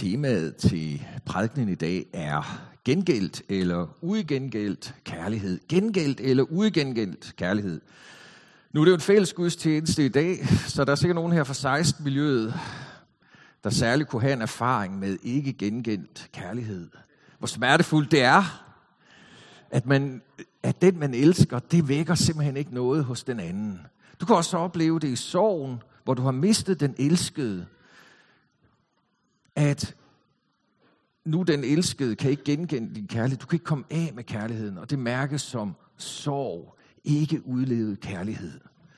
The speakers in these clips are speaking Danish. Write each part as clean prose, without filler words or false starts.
Temaet til prædikenen i dag er gengældt eller uigengældt kærlighed. Gengældt eller uigengældt kærlighed. Nu er det jo en fælles gudstjeneste i dag, så der er sikkert nogen her fra 16-miljøet, der særligt kunne have en erfaring med ikke gengældt kærlighed. Hvor smertefuldt det er, at den man elsker, det vækker simpelthen ikke noget hos den anden. Du kan også opleve det i sorgen, hvor du har mistet den elskede, at nu den elskede kan ikke gengælde din kærlighed. Du kan ikke komme af med kærligheden, og det mærkes som sorg, ikke udlevet kærlighed.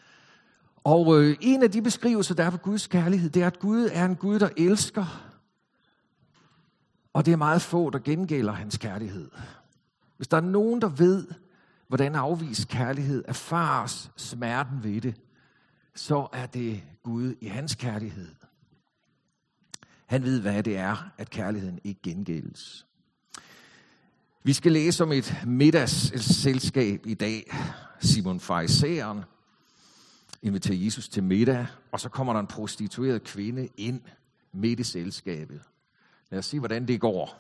Og en af de beskrivelser, der er på Guds kærlighed, det er, at Gud er en Gud, der elsker, og det er meget få, der gengælder hans kærlighed. Hvis der er nogen, der ved, hvordan afvist kærlighed erfares smerten ved det, så er det Gud i hans kærlighed. Han ved, hvad det er, at kærligheden ikke gengældes. Vi skal læse om et middagsselskab i dag. Simon Farisæeren inviterer Jesus til middag, og så kommer der en prostitueret kvinde ind midt i selskabet. Lad os se, hvordan det går.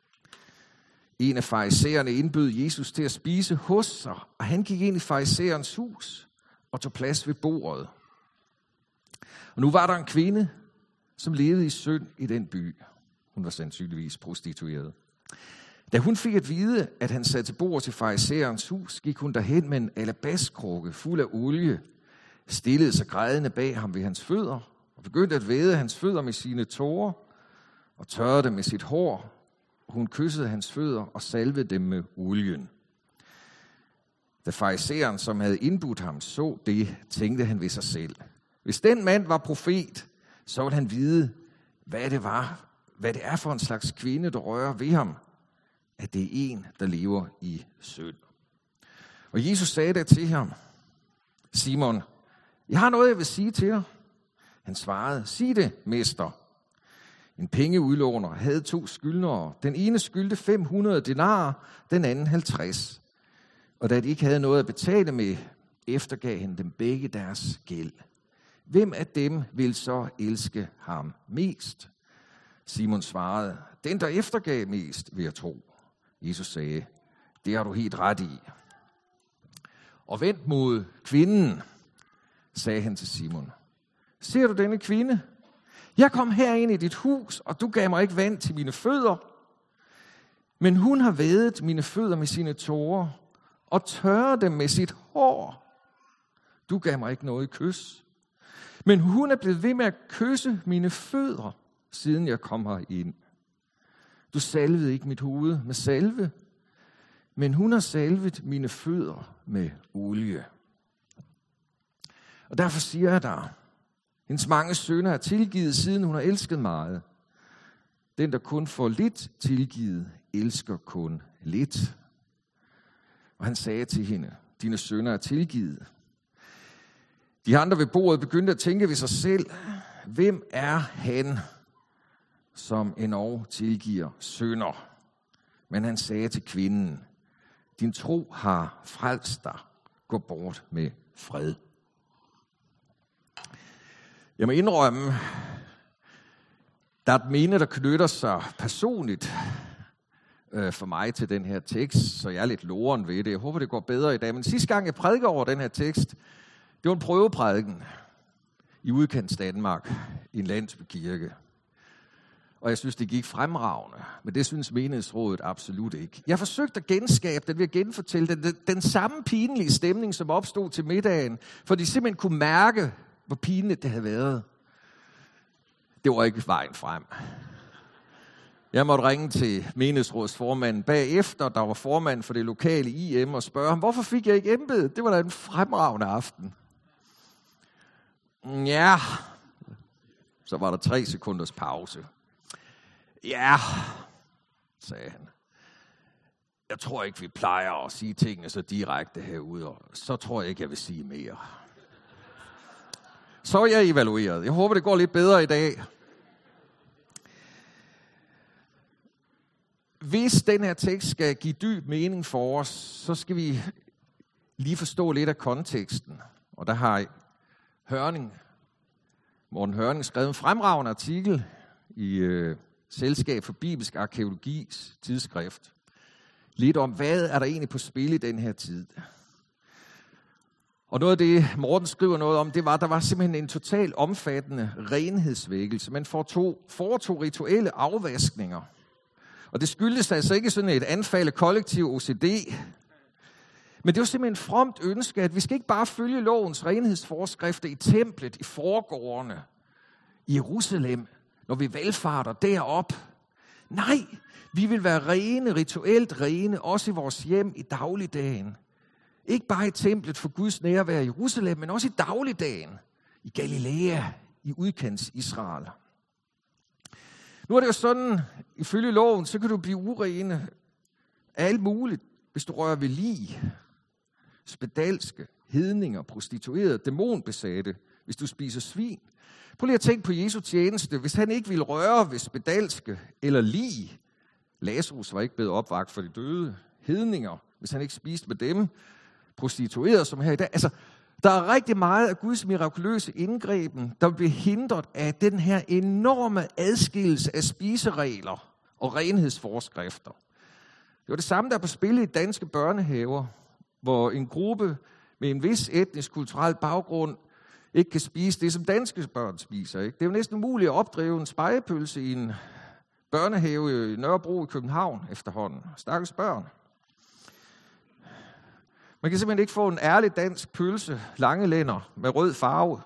En af farisæerne indbød Jesus til at spise hos sig, og han gik ind i farisæerens hus og tog plads ved bordet. Og nu var der en kvinde, som levede i synd i den by. Hun var sandsynligvis prostitueret. Da hun fik at vide, at han sad til bord til farisæerens hus, gik hun derhen med en alabastkrukke fuld af olie, stillede sig grædende bag ham ved hans fødder, og begyndte at væde hans fødder med sine tårer, og tørrede dem med sit hår. Hun kyssede hans fødder og salvede dem med olien. Da farisæeren, som havde indbudt ham, så det, tænkte han ved sig selv: hvis den mand var profet, så ville han vide, hvad det er for en slags kvinde, der rører ved ham, at det er en, der lever i synd. Og Jesus sagde da til ham: Simon, jeg har noget, jeg vil sige til dig. Han svarede: sig det, mester. En pengeudlåner havde 2 skyldnere. Den ene skyldte 500 denarer, den anden 50. Og da de ikke havde noget at betale med, eftergav han dem begge deres gæld. Hvem af dem vil så elske ham mest? Simon svarede: den, der eftergav mest, vil jeg tro. Jesus sagde: det har du helt ret i. Og vendt mod kvinden, sagde han til Simon: ser du denne kvinde? Jeg kom herind i dit hus, og du gav mig ikke vand til mine fødder. Men hun har vædet mine fødder med sine tårer og tørret dem med sit hår. Du gav mig ikke noget kys. Men hun er blevet ved med at kysse mine fødder, siden jeg kom herind. Du salvede ikke mit hoved med salve, men hun har salvet mine fødder med olie. Og derfor siger jeg dig: hendes mange synder er tilgivet, siden hun har elsket meget. Den, der kun får lidt tilgivet, elsker kun lidt. Og han sagde til hende: dine synder er tilgivet. De andre ved bordet begyndte at tænke ved sig selv: hvem er han, som endog tilgiver synder? Men han sagde til kvinden: din tro har frelst dig. Gå bort med fred. Jeg må indrømme, der er et minde, der knytter sig personligt for mig til den her tekst, så jeg er lidt loren ved det. Jeg håber, det går bedre i dag. Men sidste gang, jeg prædikede over den her tekst, det var en prøveprædiken i udkants Danmark, i en landsbykirke. Og jeg synes, det gik fremragende, men det synes menighedsrådet absolut ikke. Jeg forsøgte at genskabe den ved at genfortælle den samme pinlige stemning, som opstod til middagen, for de simpelthen kunne mærke, hvor pinligt det havde været. Det var ikke vejen frem. Jeg måtte ringe til menighedsrådsformanden bagefter, der var formand for det lokale IM, og spørge ham: hvorfor fik jeg ikke embedet? Det var da en fremragende aften. Ja, så var der 3 sekunders pause. Ja, sagde han. Jeg tror ikke, vi plejer at sige tingene så direkte herude, og så tror jeg ikke, jeg vil sige mere. Så er jeg evalueret. Jeg håber, det går lidt bedre i dag. Hvis den her tekst skal give dyb mening for os, så skal vi lige forstå lidt af konteksten. Og der har Morten Hørning skrevet en fremragende artikel i Selskab for Bibelsk Arkæologis tidsskrift. Lidt om, hvad er der egentlig på spil i den her tid. Og noget af det, Morten skriver noget om, det var, at der var simpelthen en total omfattende renhedsvækkelse. Man foretog rituelle afvaskninger. Og det skyldtes altså ikke sådan et anfald af kollektiv OCD. Men det var simpelthen et fromt ønske, at vi skal ikke bare følge lovens renhedsforskrifter i templet, i forgårdene, i Jerusalem, når vi valfarter derop. Nej, vi vil være rene, rituelt rene, også i vores hjem i dagligdagen. Ikke bare i templet for Guds nærvær i Jerusalem, men også i dagligdagen, i Galilea, i udkants Israel. Nu er det jo sådan, ifølge loven, så kan du blive urene af alt muligt, hvis du rører ved lig, spedalske, hedninger, prostituerede, dæmonbesatte, hvis du spiser svin. Prøv lige at tænke på Jesu tjeneste. Hvis han ikke ville røre ved spedalske eller lig, Lazarus var ikke blevet opvakt for de døde, hedninger, hvis han ikke spiste med dem, prostituerede som her i dag. Altså, der er rigtig meget af Guds mirakuløse indgreben, der bliver hindret af den her enorme adskillelse af spiseregler og renhedsforskrifter. Det var det samme, der er på spil i danske børnehaver, hvor en gruppe med en vis etnisk kulturel baggrund ikke kan spise det, som danske børn spiser. Ikke? Det er jo næsten umuligt at opdrive en spegepølse i en børnehave i Nørrebro i København efterhånden. Stakkels børn. Man kan simpelthen ikke få en ærlig dansk pølse, lange lænder med rød farve.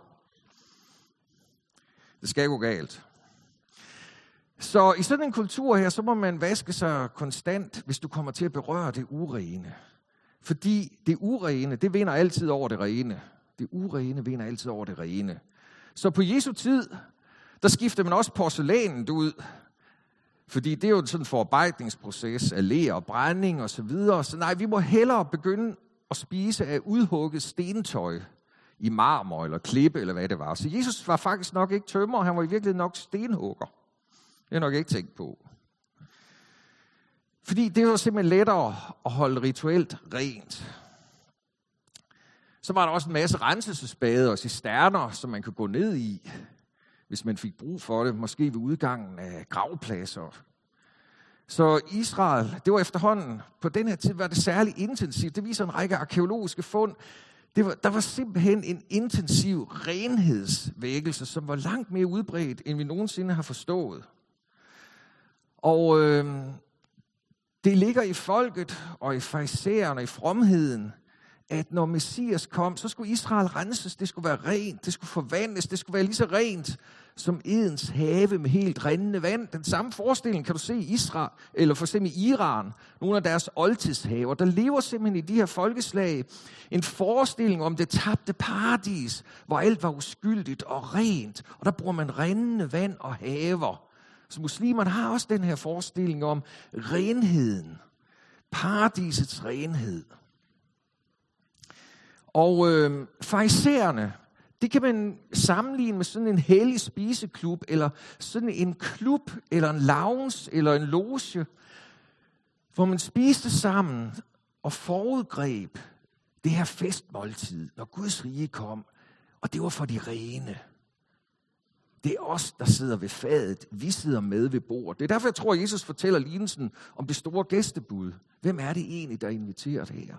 Det skal gå galt. Så i sådan en kultur her, så må man vaske sig konstant, hvis du kommer til at berøre det urene. Fordi det urene, det vinder altid over det rene. Det urene vinder altid over det rene. Så på Jesu tid, der skifter man også porcelænet ud. Fordi det er jo sådan en forarbejdningsproces af ler og brænding og så videre. Så nej, vi må hellere begynde at spise af udhugget stentøj i marmor eller klippe eller hvad det var. Så Jesus var faktisk nok ikke tømrer, han var i virkeligheden nok stenhugger. Det har jeg nok ikke tænkt på. Fordi det var simpelthen lettere at holde rituelt rent. Så var der også en masse renselsesbade og cisterner, som man kunne gå ned i, hvis man fik brug for det, måske ved udgangen af gravpladser. Så Israel, det var efterhånden, på den her tid var det særligt intensivt. Det viser en række arkæologiske fund. Der var simpelthen en intensiv renhedsvækkelse, som var langt mere udbredt, end vi nogensinde har forstået. Og det ligger i folket og i farisæerne og i fromheden, at når Messias kom, så skulle Israel renses, det skulle være rent, det skulle forvandles, det skulle være lige så rent som Edens have med helt rindende vand. Den samme forestilling kan du se i Israel, eller for eksempel i Iran, nogle af deres oldtidshaver. Der lever simpelthen i de her folkeslag en forestilling om det tabte paradis, hvor alt var uskyldigt og rent, og der bruger man rindende vand og haver. Så muslimerne har også den her forestilling om renheden, paradisets renhed. Og farisæerne, det kan man sammenligne med sådan en hellig spiseklub, eller sådan en klub, eller en lounge, eller en loge, hvor man spiste sammen og forudgreb det her festmåltid, når Guds rige kom, og det var for de rene. Det er os, der sidder ved fadet. Vi sidder med ved bordet. Det er derfor, jeg tror, at Jesus fortæller lignelsen om det store gæstebud. Hvem er det egentlig, der er inviteret her?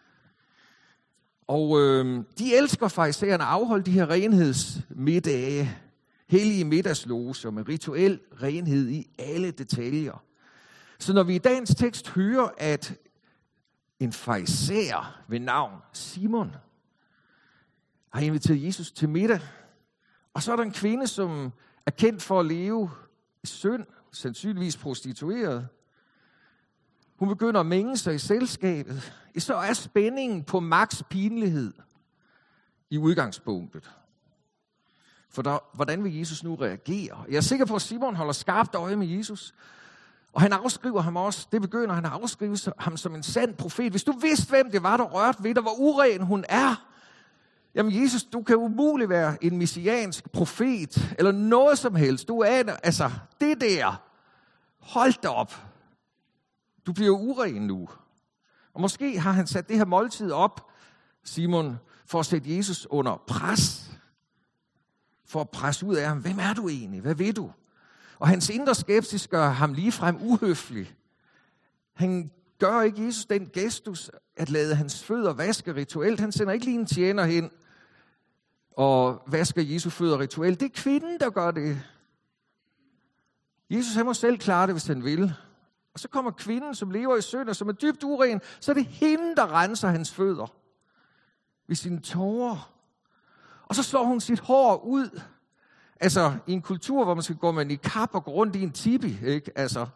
Og de elsker farisæerne at afholde de her renhedsmiddage, hellige middagsloger med rituel renhed i alle detaljer. Så når vi i dagens tekst hører, at en farisæer ved navn Simon har inviteret Jesus til middag, og så er der en kvinde, som er kendt for at leve i synd, sandsynligvis prostitueret. Hun begynder at mænge sig i selskabet. Så er spændingen på maks pinlighed i udgangspunktet. For hvordan vil Jesus nu reagere? Jeg er sikker på, at Simon holder skarpt øje med Jesus. Og han afskriver ham også. Det begynder han at afskrive ham som en sand profet. Hvis du vidste, hvem det var, der rørte ved dig, hvor uren hun er. Jamen Jesus, du kan umuligt være en messiansk profet, eller noget som helst. Du aner, altså det der, hold da op. Du bliver uren nu. Og måske har han sat det her måltid op, Simon, for at sætte Jesus under pres. For at presse ud af ham, hvem er du egentlig? Hvad ved du? Og hans indre skepsis gør ham ligefrem uhøflig. Han gør ikke Jesus den gestus at lade hans fødder vaske rituelt. Han sender ikke lige en tjener hen og vasker Jesu fødder rituelt. Det er kvinden, der gør det. Jesus han må selv klare det, hvis han vil. Og så kommer kvinden, som lever i synd og som er dybt uren, så er det hende, der renser hans fødder ved sine tårer. Og så slår hun sit hår ud. Altså i en kultur, hvor man skal gå med niqab og gå rundt i en tipi, ikke? Altså,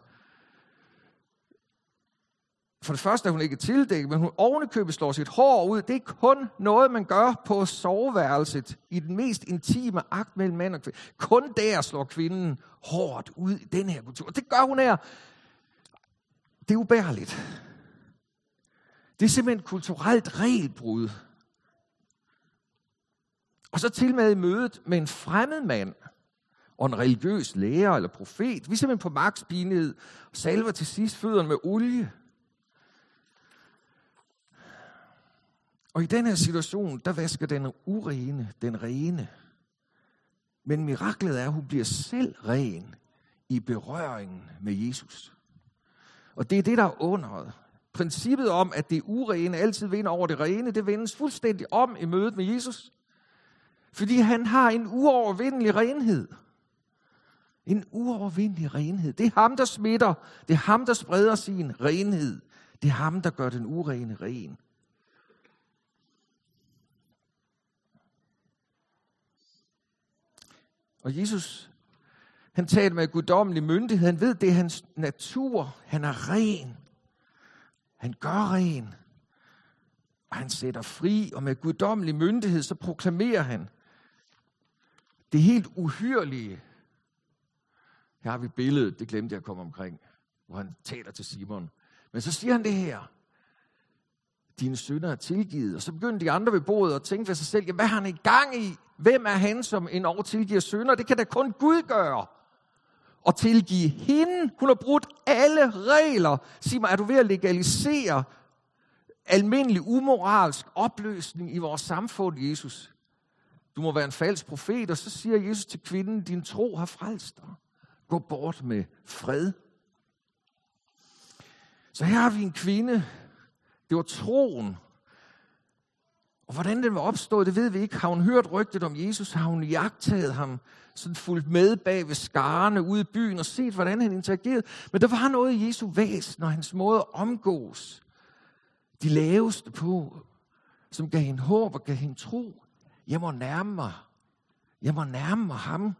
for det første er hun ikke tildækket, men hun ovenikøbet slår sit hår ud. Det er kun noget, man gør på soveværelset i den mest intime akt mellem mand og kvinde. Kun der slår kvinden hårdt ud i den her kultur. Og det gør hun her. Det er ubærligt. Det er simpelthen et kulturelt regelbrud. Og så til med i mødet med en fremmed mand og en religiøs lærer eller profet. Vi er simpelthen på maks pinlighed og salver til sidst fødderne med olie. Og i den her situation, der vasker den urene, den rene. Men miraklet er, at hun bliver selv ren i berøringen med Jesus. Og det er det, der er underet. Princippet om, at det urene altid vinder over det rene, det vendes fuldstændig om i mødet med Jesus. Fordi han har en uovervindelig renhed. En uovervindelig renhed. Det er ham, der smitter. Det er ham, der spreder sin renhed. Det er ham, der gør den urene ren. Og Jesus, han taler med guddommelig myndighed. Han ved, det er hans natur. Han er ren. Han gør ren. Og han sætter fri. Og med guddommelig myndighed, så proklamerer han det helt uhyrlige. Her har vi billedet, det glemte jeg at komme omkring, hvor han taler til Simon. Men så siger han det her. Dine synder er tilgivet. Og så begynder de andre ved bordet at tænke ved sig selv, hvad har han i gang i? Hvem er han, som endnu tilgiver synder? Det kan da kun Gud gøre. Og tilgive hende. Hun har brudt alle regler. Sig mig, er du ved at legalisere almindelig umoralsk opløsning i vores samfund, Jesus? Du må være en falsk profet. Og så siger Jesus til kvinden, din tro har frelst dig. Gå bort med fred. Så her har vi en kvinde. Det var troen. Og hvordan den var opstået, det ved vi ikke. Har hun hørt rygtet om Jesus? Har hun jagttaget ham? Sådan fulgt med bag ved skarne ude i byen og set, hvordan han interagerede. Men der var noget i Jesu væsen og hans måde at omgås de laveste på, som gav hende håb og gav hende tro. Jeg må nærme mig. Jeg må nærme mig ham.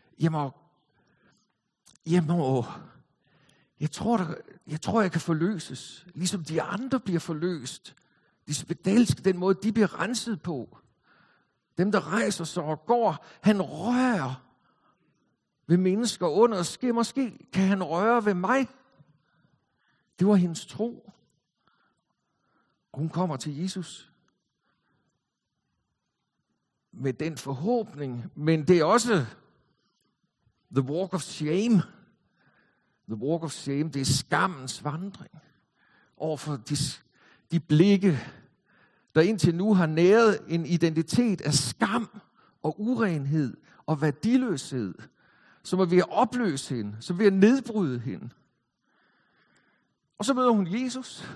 Jeg tror, jeg kan forløses, ligesom de andre bliver forløst. De spedalske, den måde, de bliver renset på. Dem, der rejser sig og går, han rører ved mennesker under og sker. Måske kan han røre ved mig. Det var hendes tro. Og hun kommer til Jesus med den forhåbning, men det er også the walk of shame. The walk of shame, det er skammens vandring overfor de blikke, der indtil nu har næret en identitet af skam og urenhed og værdiløshed, som er ved at opløse hende, som er ved at nedbryde hende. Og så møder hun Jesus.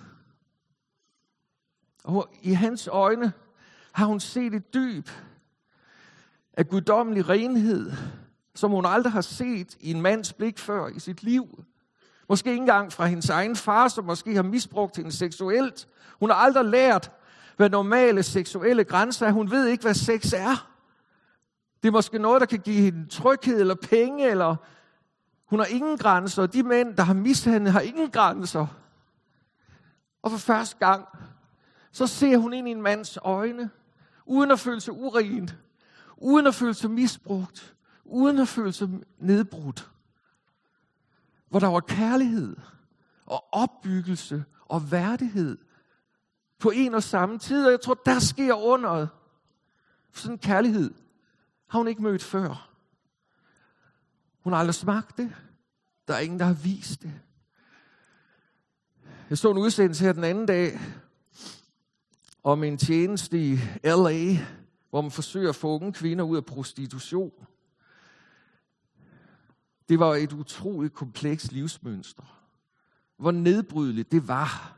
Og i hans øjne har hun set et dyb af guddommelig renhed, som hun aldrig har set i en mands blik før i sit liv. Måske ikke engang fra hendes egen far, som måske har misbrugt hende seksuelt. Hun har aldrig lært, hvad normale seksuelle grænser er. Hun ved ikke, hvad sex er. Det er måske noget, der kan give hende tryghed eller penge, eller hun har ingen grænser. De mænd, der har mishandlet, har ingen grænser. Og for første gang, så ser hun ind i en mands øjne, uden at føle sig uren, uden at føle sig misbrugt, uden at føle sig nedbrudt. Hvor der var kærlighed og opbyggelse og værdighed på en og samme tid. Og jeg tror, der sker underet. For sådan en kærlighed har hun ikke mødt før. Hun har aldrig smagt det. Der er ingen, der har vist det. Jeg så en udsendelse her den anden dag om en tjeneste i LA, hvor man forsøger at få unge kvinder ud af prostitution. Det var et utroligt komplekst livsmønster. Hvor nedbrydeligt det var.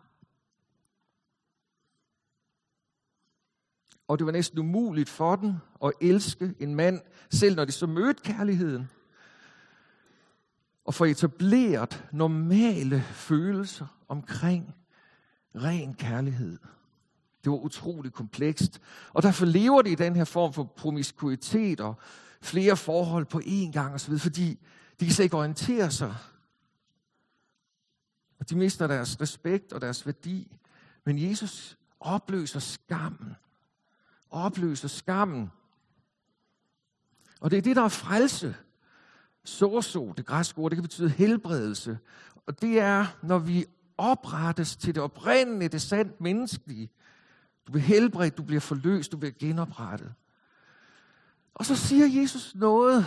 Og det var næsten umuligt for den at elske en mand, selv når de så mødte kærligheden. Og få etableret normale følelser omkring ren kærlighed. Det var utroligt komplekst. Og derfor lever de i den her form for promiskuitet og flere forhold på én gang osv., fordi de kan slet ikke orientere sig. Og de mister deres respekt og deres værdi. Men Jesus opløser skammen. Opløser skammen. Og det er det, der er frelse. Sozo, det græske ord, det kan betyde helbredelse. Og det er, når vi oprettes til det oprindelige, det sandt menneskelige. Du bliver helbredt, du bliver forløst, du bliver genoprettet. Og så siger Jesus noget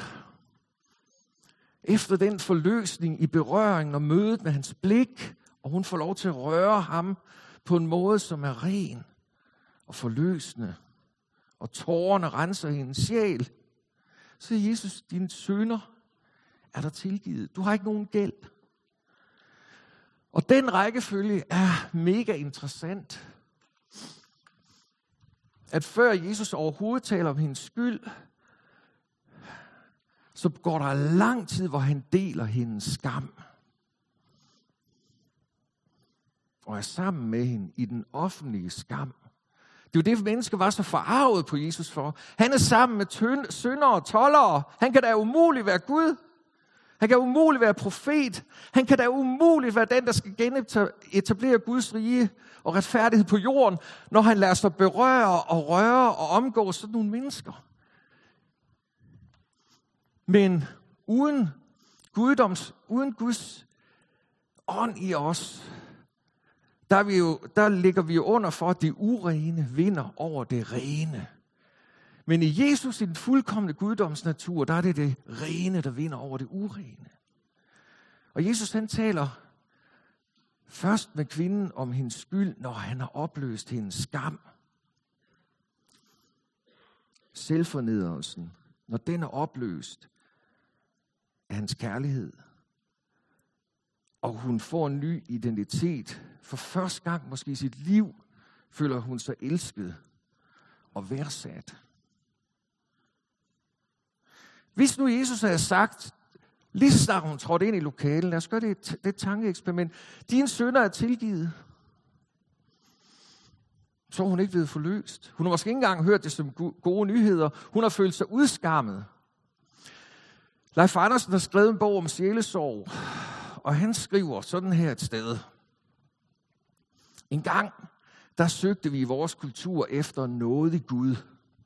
efter den forløsning i berøringen og mødet med hans blik, og hun får lov til at røre ham på en måde, som er ren og forløsende, og tårerne renser hendes sjæl. Så siger Jesus, dine synder er der tilgivet. Du har ikke nogen gæld. Og den rækkefølge er mega interessant. At før Jesus overhovedet taler om hendes skyld, så går der lang tid, hvor han deler hendes skam. Og er sammen med hende i den offentlige skam. Det er jo det, mennesker var så forarvet på Jesus for. Han er sammen med syndere og toldere. Han kan da umuligt være Gud. Han kan umuligt være profet. Han kan da umuligt være den, der skal genetablere Guds rige og retfærdighed på jorden, når han lader sig berøre og røre og omgå sådan nogle mennesker. Men uden Guds ånd i os, der ligger vi jo under for, at det urene vinder over det rene. Men i Jesus, i den fuldkomne guddomsnatur, der er det rene, der vinder over det urene. Og Jesus, han taler først med kvinden om hendes skyld, når han har opløst hendes skam. Selvfornedrelsen, når den er opløst af hans kærlighed. Og hun får en ny identitet. For første gang måske i sit liv føler hun sig elsket og værdsat. Hvis nu Jesus havde sagt, lige så snart hun trådte ind i lokalen, lad os gøre det tankeeksperiment, dine synder er tilgivet, så har hun ikke blevet forløst. Hun har måske ikke engang hørt det som gode nyheder. Hun har følt sig udskammet. Leif Andersen har skrevet en bog om sjælesorg, og han skriver sådan her et sted. En gang, der søgte vi i vores kultur efter nådig Gud.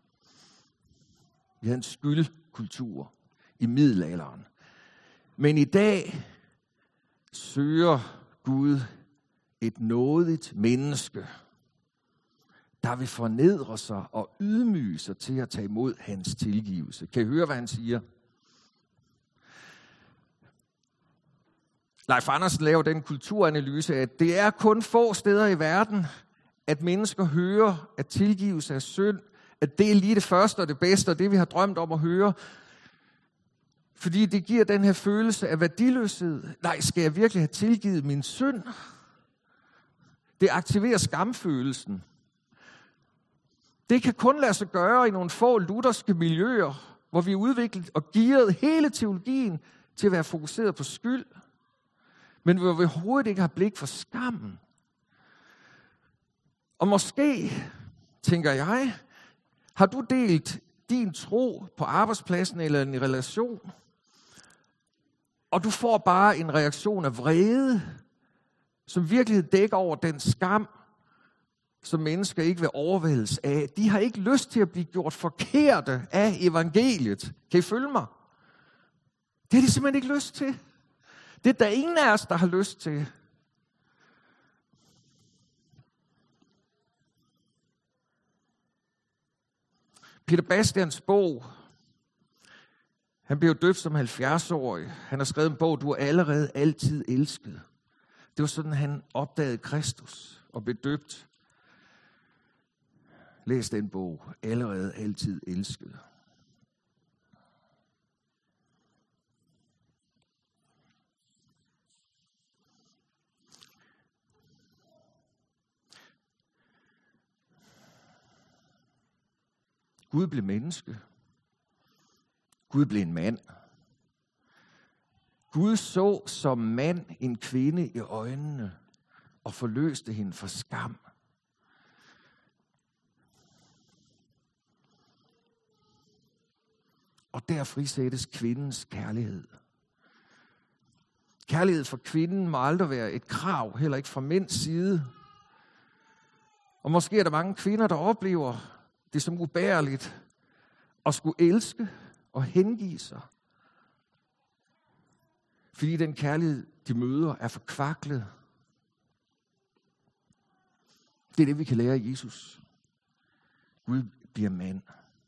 Vi havde en skyldkultur i middelalderen. Men i dag søger Gud et nådigt menneske, der vil fornedre sig og ydmyge sig til at tage imod hans tilgivelse. Kan I høre, hvad han siger? Leif Andersen laver den kulturanalyse, at det er kun få steder i verden, at mennesker hører, at tilgivelse er synd, at det er lige det første og det bedste, og det vi har drømt om at høre. Fordi det giver den her følelse af værdiløshed. Nej, skal jeg virkelig have tilgivet min synd? Det aktiverer skamfølelsen. Det kan kun lade sig gøre i nogle få lutherske miljøer, hvor vi har udviklet og gearet hele teologien til at være fokuseret på skyld. Men hvor vi overhovedet ikke har blik for skammen. Og måske, tænker jeg, har du delt din tro på arbejdspladsen eller en relation, og du får bare en reaktion af vrede, som virkelig dækker over den skam, som mennesker ikke vil overvældes af. De har ikke lyst til at blive gjort forkerte af evangeliet. Kan I følge mig? Det har de simpelthen ikke lyst til. Det er der ingen af os, der har lyst til. Peter Bastians bog, han blev døbt som 70-årig. Han har skrevet en bog, du er allerede altid elsket. Det var sådan, han opdagede Kristus og blev døbt. Læs den bog, allerede altid elsket. Gud blev menneske. Gud blev en mand. Gud så som mand en kvinde i øjnene og forløste hende for skam. Og der frisættes kvindens kærlighed. Kærlighed for kvinden må aldrig være et krav, heller ikke fra mænds side. Og måske er der mange kvinder, der oplever det som ubærligt at skulle elske og hengive sig. Fordi den kærlighed, de møder, er forkvaklet. Det er det, vi kan lære af Jesus. Gud bliver mand.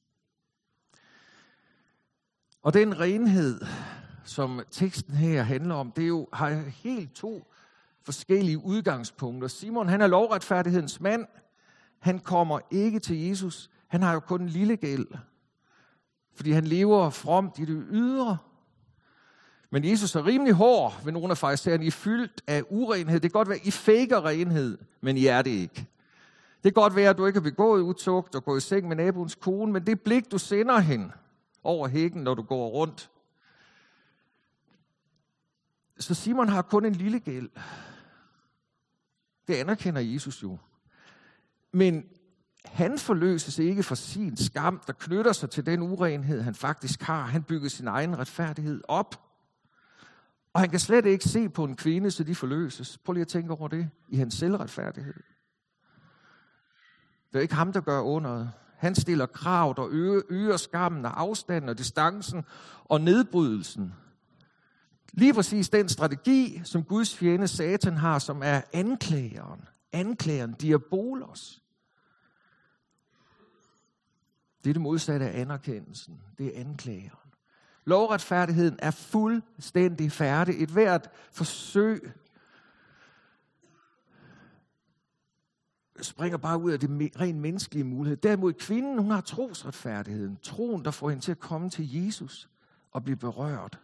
Og den renhed, som teksten her handler om, det er jo, har helt to forskellige udgangspunkter. Simon, han er lovretfærdighedens mand. Han kommer ikke til Jesus. Han har jo kun en lille gæld. Fordi han lever fromt i det ydre. Men Jesus er rimelig hård ved nogle af farisæerne. I er fyldt af urenhed. Det kan godt være, I faker renhed, men I er det ikke. Det kan godt være, at du ikke har begået utugt og gået i seng med naboens kone, men det blik, du sender hende over hækken, når du går rundt. Så Simon har kun en lille gæld. Det anerkender Jesus jo. Men han forløses ikke for sin skam, der knytter sig til den urenhed, han faktisk har. Han bygger sin egen retfærdighed op. Og han kan slet ikke se på en kvinde, så de forløses. Prøv lige at tænke over det i hans selvretfærdighed. Det er ikke ham, der gør underet. Han stiller krav, der øger skammen og afstanden og distancen og nedbrydelsen. Lige præcis den strategi, som Guds fjende Satan har, som er anklageren. Anklageren, diabolos. Det er det modsatte af anerkendelsen. Det er anklageren. Lovretfærdigheden er fuldstændig færdig. Et hvert forsøg springer bare ud af det rent menneskelige mulighed. Derimod kvinden, hun har trosretfærdigheden. Troen, der får hende til at komme til Jesus og blive berørt.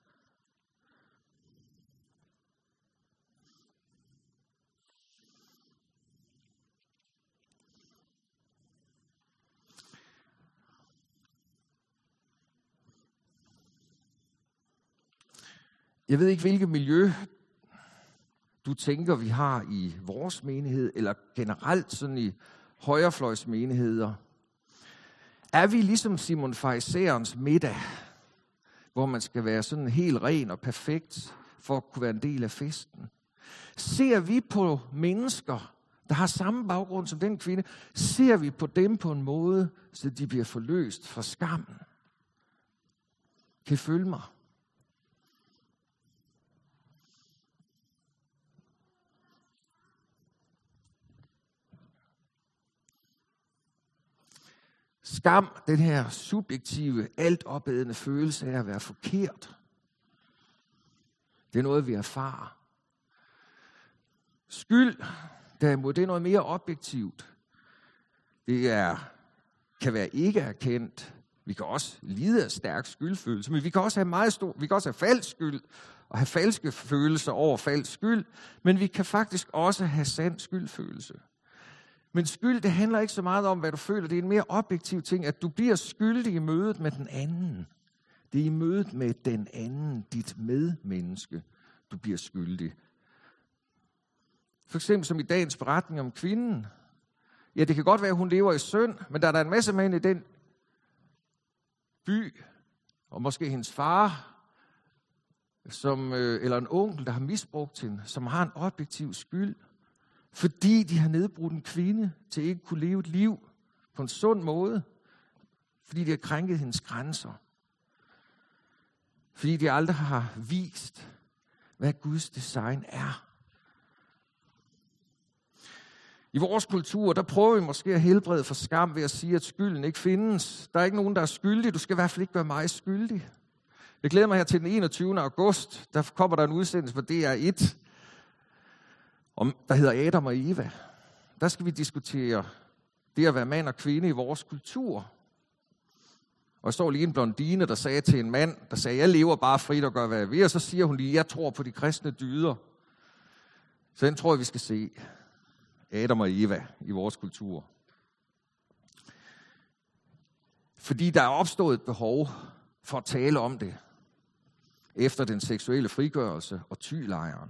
Jeg ved ikke, hvilket miljø du tænker, vi har i vores menighed, eller generelt sådan i højrefløjsmenigheder. Er vi ligesom Simon farisæerens middag, hvor man skal være sådan helt ren og perfekt, for at kunne være en del af festen? Ser vi på mennesker, der har samme baggrund som den kvinde, ser vi på dem på en måde, så de bliver forløst fra skammen? Kan I følge mig? Skam, den her subjektive, altopadende følelse af at være forkert. Det er noget, vi erfarer. Skyld, derimod, det er noget mere objektivt. Det kan være ikke erkendt. Vi kan også lide af stærk skyldfølelse, men vi kan også have falsk skyld og have falske følelser over falsk skyld, men vi kan faktisk også have sand skyldfølelse. Men skyld, det handler ikke så meget om, hvad du føler. Det er en mere objektiv ting, at du bliver skyldig i mødet med den anden. Det er i mødet med den anden, dit medmenneske, du bliver skyldig. For eksempel som i dagens beretning om kvinden. Ja, det kan godt være, at hun lever i synd, men der er en masse mænd i den by, og måske hendes far, eller en onkel, der har misbrugt hende, som har en objektiv skyld. Fordi de har nedbrudt en kvinde til ikke kunne leve et liv på en sund måde. Fordi de har krænket hendes grænser. Fordi de aldrig har vist, hvad Guds design er. I vores kultur, der prøver vi måske at helbrede for skam ved at sige, at skylden ikke findes. Der er ikke nogen, der er skyldig. Du skal i hvert fald ikke være mig skyldig. Jeg glæder mig her til den 21. august. Der kommer der en udsendelse på DR1. Der hedder Adam og Eva. Der skal vi diskutere det at være mand og kvinde i vores kultur. Og jeg står lige en blondine, der sagde til en mand, der sagde, jeg lever bare frit og gør, hvad jeg vil. Og så siger hun lige, jeg tror på de kristne dyder. Så den tror jeg, vi skal se. Adam og Eva i vores kultur. Fordi der er opstået et behov for at tale om det, efter den seksuelle frigørelse og Thy-lejren.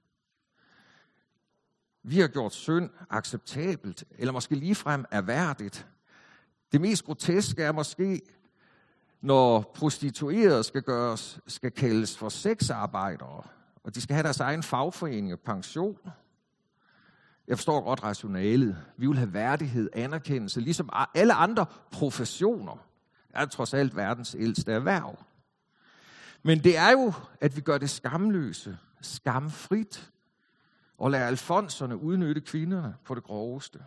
Vi har gjort synd acceptabelt, eller måske ligefrem erhverdigt. Det mest groteske er måske, når prostituerede skal kaldes for sexarbejdere, og de skal have deres egen fagforening og pension. Jeg forstår godt rationalet. Vi vil have værdighed, anerkendelse, ligesom alle andre professioner. Er trods alt verdens ældste erhverv. Men det er jo, at vi gør det skamløse, skamfrit, og lader alfonserne udnytte kvinderne på det groveste.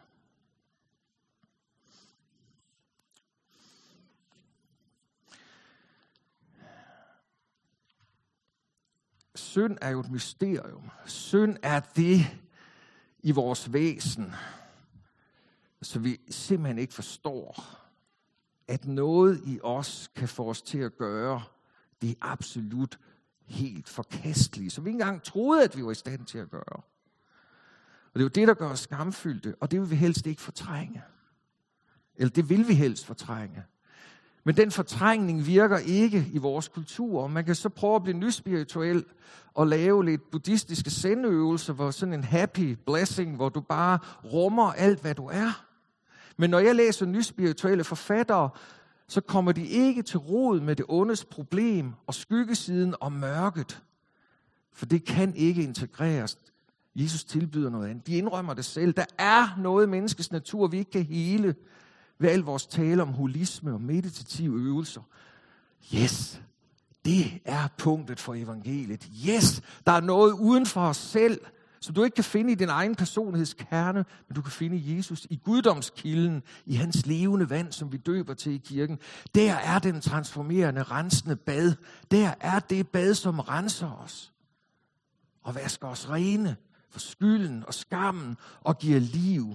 Synd er jo et mysterium. Synd er det i vores væsen, så vi simpelthen ikke forstår, at noget i os kan få os til at gøre det absolut helt forkastelige, som vi ikke engang troede, at vi var i stand til at gøre. Og det er jo det, der gør os skamfyldte, og det vil vi helst ikke fortrænge. Eller det vil vi helst fortrænge. Men den fortrængning virker ikke i vores kultur. Man kan så prøve at blive nyspirituel og lave lidt buddhistiske zen-øvelser, hvor sådan en happy blessing, hvor du bare rummer alt, hvad du er. Men når jeg læser nyspirituelle forfattere, så kommer de ikke til rod med det ondes problem og skyggesiden og mørket. For det kan ikke integreres. Jesus tilbyder noget andet. De indrømmer det selv. Der er noget i menneskets natur, vi ikke kan hele ved al vores tale om holisme og meditative øvelser. Yes, det er punktet for evangeliet. Yes, der er noget uden for os selv, som du ikke kan finde i din egen personlighedskerne, men du kan finde i Jesus, i guddomskilden, i hans levende vand, som vi døber til i kirken. Der er den transformerende, rensende bad. Der er det bad, som renser os og vasker os rene for skylden og skammen og giver liv.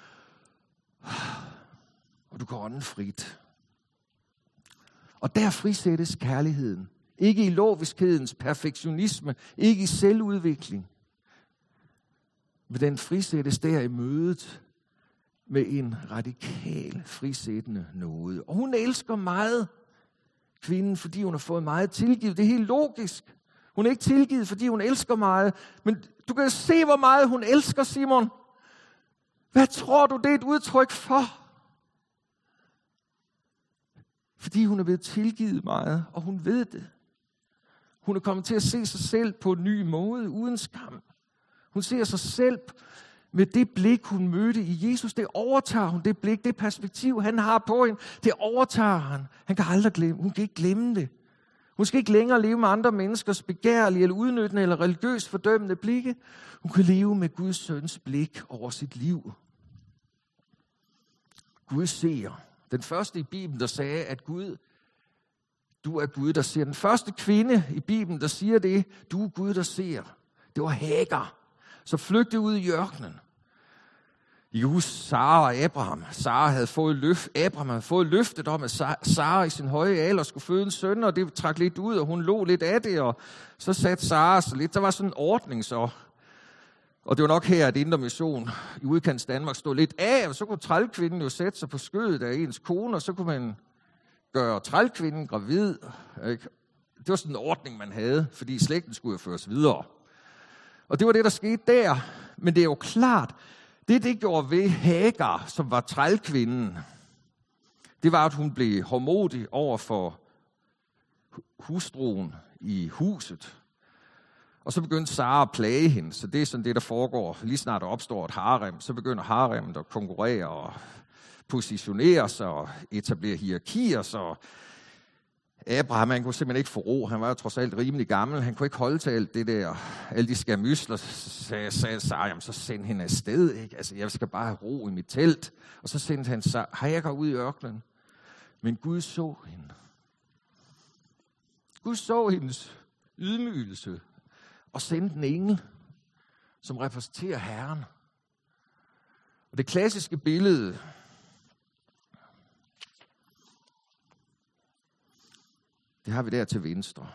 Og du kan ånde frit. Og der frisættes kærligheden. Ikke i loviskhedens perfektionisme, ikke i selvudvikling. Men den frisættes der i mødet med en radikal frisættende nåde. Og hun elsker meget kvinden, fordi hun har fået meget tilgivet. Det er helt logisk. Hun er ikke tilgivet, fordi hun elsker meget. Men du kan se, hvor meget hun elsker, Simon. Hvad tror du, det er et udtryk for? Fordi hun er blevet tilgivet meget, og hun ved det. Hun er kommet til at se sig selv på en ny måde, uden skam. Hun ser sig selv med det blik, hun mødte i Jesus. Det overtager hun, det blik, det perspektiv, han har på hende. Det overtager han. Han kan aldrig glemme, hun kan ikke glemme det. Hun skal ikke længere leve med andre menneskers begærlige eller udnyttende eller religiøst fordømmende blikke. Hun kan leve med Guds søns blik over sit liv. Gud ser. Den første i Bibelen, der sagde, at Gud, du er Gud, der ser. Den første kvinde i Bibelen, der siger det, du er Gud, der ser. Det var Hagar, så flygtede ud i ørkenen. I kan huske Sara og Abraham. Abraham havde fået løftet om, at Sara i sin høje alder skulle føde en søn, og det trak lidt ud, og hun lå lidt af det, og så satte Sara sig lidt. Der var sådan en ordning så. Og det var nok her, at Indre Mission i udkants Danmark stod lidt af, og så kunne trælkvinden jo sætte sig på skødet af ens kone, og så kunne man gøre trælkvinden gravid. Det var sådan en ordning, man havde, fordi slægten skulle jo føres videre. Og det var det, der skete der. Men det er jo klart, det gjorde ved Hagar, som var trælkvinden, det var, at hun blev hårdmodig over for hustruen i huset. Og så begyndte Sara at plage hende, så det er sådan det, der foregår. Lige snart der opstår et harem, så begynder haremmet at konkurrere og positionere sig og etablere hierarkier. Så Abraham, han kunne simpelthen ikke få ro. Han var jo trods alt rimelig gammel. Han kunne ikke holde til alt det der, alle de skærmysler. Så sagde Sara, jamen så send hende afsted. Ikke? Altså, jeg skal bare have ro i mit telt. Og så sendte han Hagar ud i ørkenen. Men Gud så hende. Gud så hendes ydmygelse. Og sendte en engel, som repræsenterer Herren. Og det klassiske billede, det har vi der til venstre.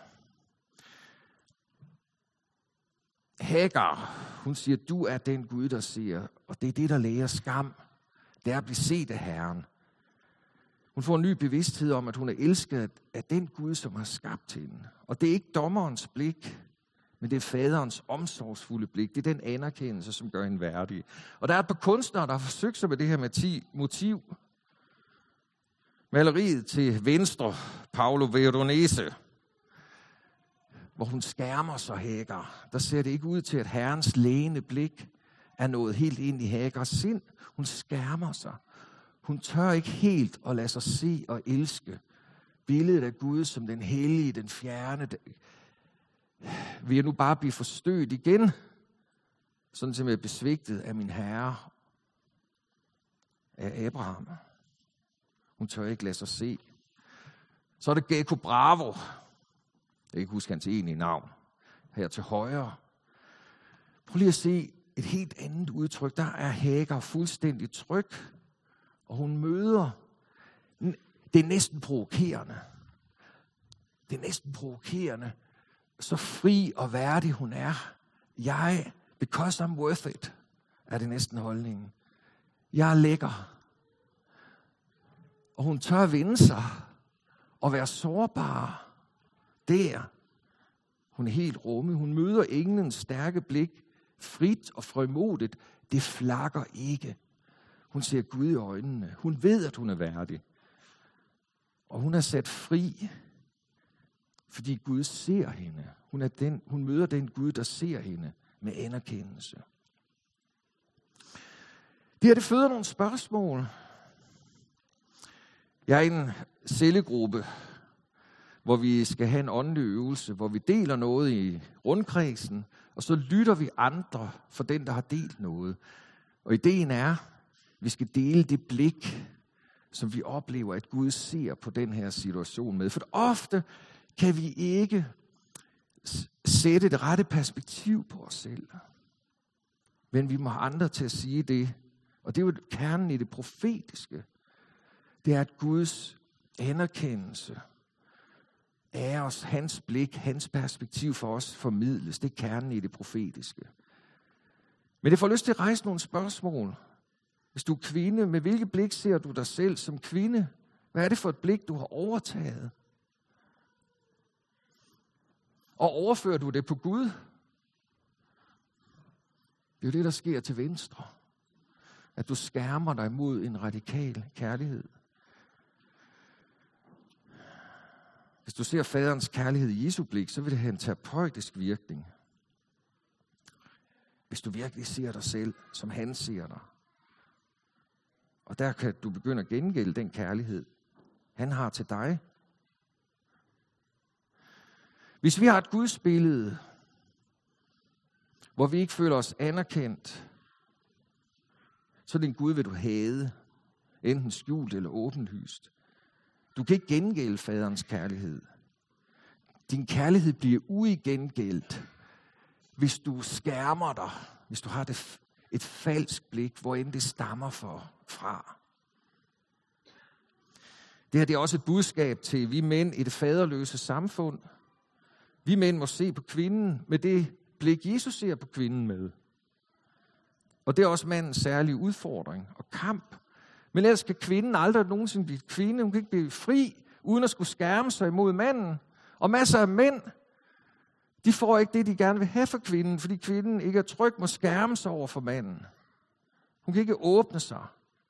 Hagar, hun siger, du er den Gud, der ser, og det er det, der læger skam. Det er at blive set af Herren. Hun får en ny bevidsthed om, at hun er elsket af den Gud, som har skabt hende. Og det er ikke dommerens blik, men det er faderens omsorgsfulde blik. Det er den anerkendelse, som gør hende værdig. Og der er et par kunstnere, der har forsøgt sig med det her med motiv. Maleriet til venstre, Paolo Veronese, hvor hun skærmer sig Hagar. Der ser det ikke ud til, at Herrens lægende blik er nået helt ind i Hagars sind. Hun skærmer sig. Hun tør ikke helt at lade sig se og elske billedet af Gud som den hellige, den fjerne. Vil jeg nu bare blive forstødt igen, sådan som jeg er besvigtet af min herre, af Abraham. Hun tør ikke lade sig se. Så er det Gekko Bravo. Jeg kan ikke huske hans egentlige navn. Her til højre. Prøv lige at se et helt andet udtryk. Der er Hagar fuldstændig tryg. Og hun møder. Det er næsten provokerende. Det er næsten provokerende. Så fri og værdig hun er. Because I'm worth it, er det næsten holdningen. Jeg er lækker. Og hun tør vende sig og være sårbar. Der. Hun er helt rummelig. Hun møder englens stærke blik. Frit og frimodigt. Det flakker ikke. Hun ser Gud i øjnene. Hun ved, at hun er værdig. Og hun er sat fri, fordi Gud ser hende. Hun møder den Gud, der ser hende med anerkendelse. Det føder nogle spørgsmål. Jeg er i en cellegruppe, hvor vi skal have en åndelig øvelse, hvor vi deler noget i rundkredsen, og så lytter vi andre for den, der har delt noget. Og ideen er, at vi skal dele det blik, som vi oplever, at Gud ser på den her situation med. For ofte kan vi ikke sætte det rette perspektiv på os selv. Men vi må have andre til at sige det. Og det er jo kernen i det profetiske. Det er, at Guds anerkendelse af os, hans blik, hans perspektiv for os formidles. Det er kernen i det profetiske. Men det får lyst til at rejse nogle spørgsmål. Hvis du er kvinde, med hvilket blik ser du dig selv som kvinde? Hvad er det for et blik, du har overtaget? Og overfører du det på Gud? Det er jo det, der sker til venstre. At du skærmer dig mod en radikal kærlighed. Hvis du ser faderens kærlighed i Jesu blik, så vil det have en terapeutisk virkning. Hvis du virkelig ser dig selv, som han ser dig. Og der kan du begynde at gengælde den kærlighed, han har til dig. Hvis vi har et gudsbillede, hvor vi ikke føler os anerkendt, så er det en Gud, vil du hade, enten skjult eller åbenlyst. Du kan ikke gengælde faderens kærlighed. Din kærlighed bliver uigengældt, hvis du skærmer dig, hvis du har et falsk blik, hvor end det stammer fra. Det her det er også et budskab til vi mænd i det faderløse samfund. Vi mænd må se på kvinden med det blik, Jesus ser på kvinden med. Og det er også mandens særlige udfordring og kamp. Men ellers kan kvinden aldrig nogensinde blive kvinde. Hun kan ikke blive fri, uden at skulle skærme sig imod manden. Og masser af mænd, de får ikke det, de gerne vil have for kvinden, fordi kvinden ikke er tryg, må skærme sig over for manden. Hun kan ikke åbne sig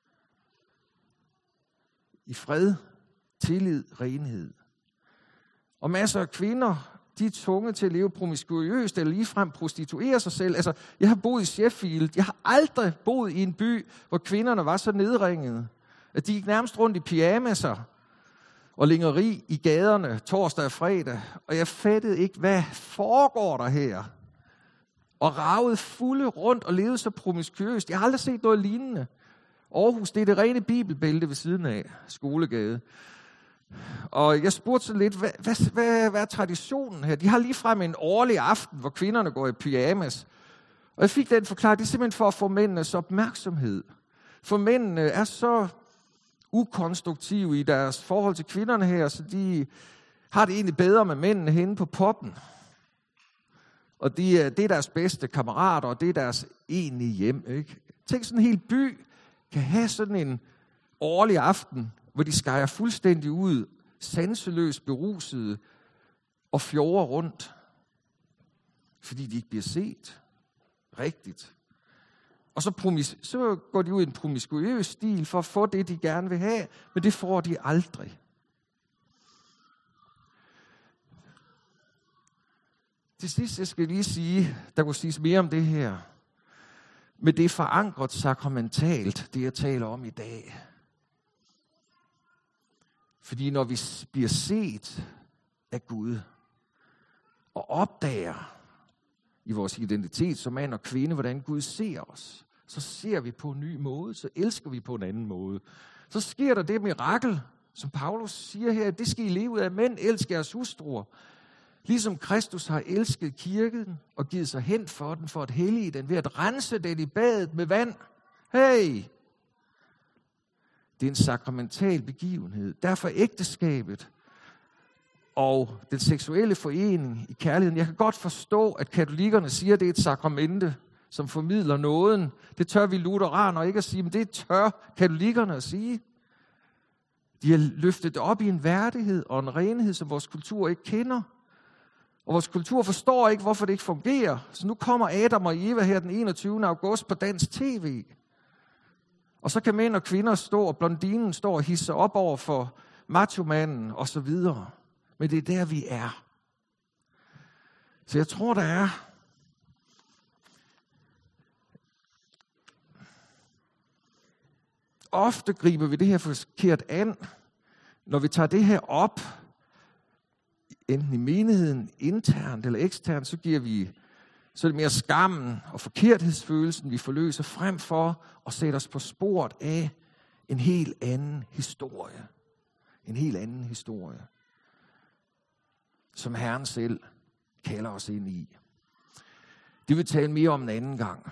i fred, tillid, renhed. Og masser af kvinder, de er tvunget til at leve promiskuøst eller ligefrem prostituere sig selv. Altså, jeg har boet i Sheffield. Jeg har aldrig boet i en by, hvor kvinderne var så nedringede, at de gik nærmest rundt i pyjamaser og lingeri i gaderne torsdag og fredag. Og jeg fattede ikke, hvad foregår der her? Og ragede fulde rundt og levede så promiskuøst. Jeg har aldrig set noget lignende. Aarhus, det er det rene bibelbælte ved siden af Skolegade. Og jeg spurgte så lidt, hvad er traditionen her? De har ligefrem en årlig aften, hvor kvinderne går i pyjamas. Og jeg fik den forklaret, det er simpelthen for at få mændenes opmærksomhed. For mændene er så ukonstruktive i deres forhold til kvinderne her, så de har det egentlig bedre med mændene henne på poppen. Og det er deres bedste kammerater, og det er deres egentlige hjem. Ikke? Tænk, sådan en hel by kan have sådan en årlig aften, hvor de skejer fuldstændig ud, sanseløst berusede og fjorder rundt, fordi de ikke bliver set rigtigt. Og så går de ud i en promiskuøs stil for at få det, de gerne vil have, men det får de aldrig. Til sidst, jeg skal lige sige, der kunne siges mere om det her, men det er forankret sakramentalt, det jeg taler om i dag. Fordi når vi bliver set af Gud, og opdager i vores identitet som mand og kvinde, hvordan Gud ser os, så ser vi på en ny måde, så elsker vi på en anden måde. Så sker der det mirakel, som Paulus siger her, det skal I leve ud af, mænd elsker jeres hustruer. Ligesom Kristus har elsket kirken og givet sig hen for den, for at hellige den, ved at rense den i badet med vand. Hey! Det er en sakramental begivenhed. Derfor er ægteskabet og den seksuelle forening i kærligheden. Jeg kan godt forstå, at katolikkerne siger, at det er et sakramente, som formidler nåden. Det tør vi lutheraner ikke at sige, men det tør katolikkerne at sige. De har løftet det op i en værdighed og en renhed, som vores kultur ikke kender. Og vores kultur forstår ikke, hvorfor det ikke fungerer. Så nu kommer Adam og Eva her den 21. august på dansk tv. Og så kan mænd og kvinder stå, og blondinen står og hisse op over for machomanden og så videre. Men det er der, vi er. Så jeg tror, der er ofte griber vi det her forkert an, når vi tager det her op, enten i menigheden, internt eller eksternt, så er det mere skammen og forkerthedsfølelsen, vi forløser frem for at sætte os på sporet af en helt anden historie. En helt anden historie, som Herren selv kalder os ind i. Det vil vi tale mere om en anden gang.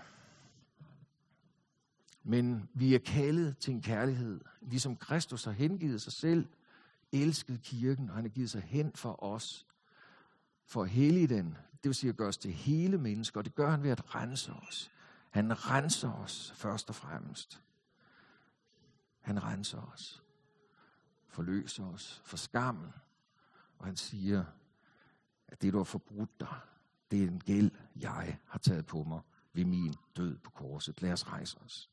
Men vi er kaldet til en kærlighed, ligesom Kristus har hengivet sig selv, elsket kirken, og han har givet sig hen for os, for at hellige den. Det vil sige at gøre os til hele mennesker, og det gør han ved at rense os. Han renser os først og fremmest. Han renser os, forløser os for skammen, og han siger, at det, du har forbrudt dig, det er en gæld, jeg har taget på mig ved min død på korset. Lad os rejse os.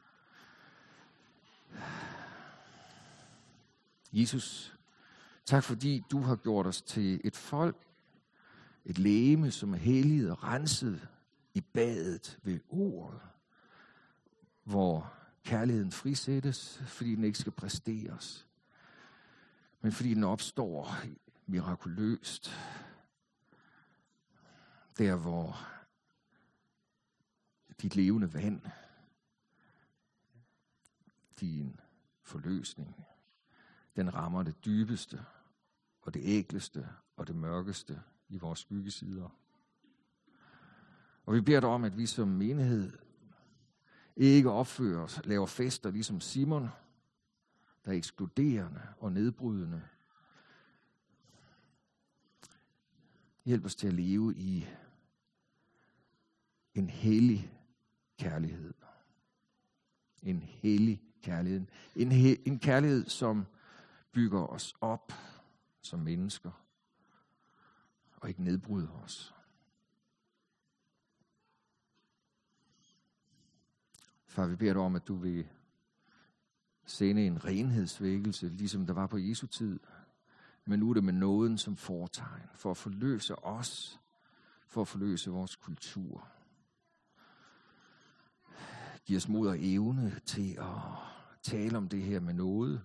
Jesus, tak fordi du har gjort os til et folk, et legeme, som er helliget og renset i badet ved ordet, hvor kærligheden frisættes, fordi den ikke skal præsteres, men fordi den opstår mirakuløst, der hvor dit levende vand, din forløsning, den rammer det dybeste og det ækleste og det mørkeste i vores skyggesider. Og vi beder dig om, at vi som menighed ikke opfører os, laver fester ligesom Simon, der er ekskluderende og nedbrydende. Hjælp os til at leve i en hellig kærlighed. En hellig kærlighed. En kærlighed, som bygger os op som mennesker og ikke nedbryder os. Far, vi beder dig om, at du vil sende en renhedsvækkelse, ligesom der var på Jesu tid. Men nu er det med nåden som fortegn, for at forløse os, for at forløse vores kultur. Giv os mod og evne til at tale om det her med noget,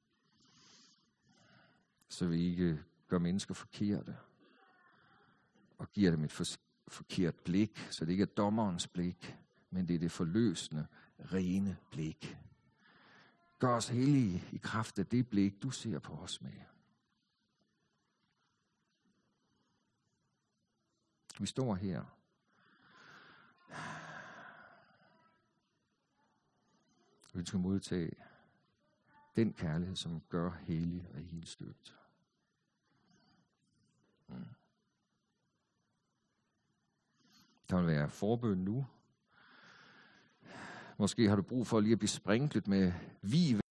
så vi ikke gør mennesker forkerte, og giver dem et forkert blik, så det ikke er dommerens blik, men det er det forløsende, rene blik. Gør os hellige i kraft af det blik, du ser på os med. Vi står her. Vi ønsker modtage den kærlighed, som gør hellig og helt støbt. Der vil være forbøn nu. Måske har du brug for lige at blive sprinklet med vig